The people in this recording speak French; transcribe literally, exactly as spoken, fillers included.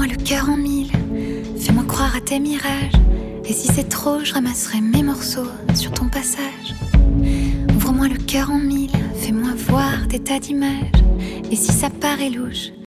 Ouvre-moi le cœur en mille, fais-moi croire à tes mirages. Et si c'est trop, je ramasserai mes morceaux sur ton passage. Ouvre-moi le cœur en mille, fais-moi voir des tas d'images. Et si ça paraît louche,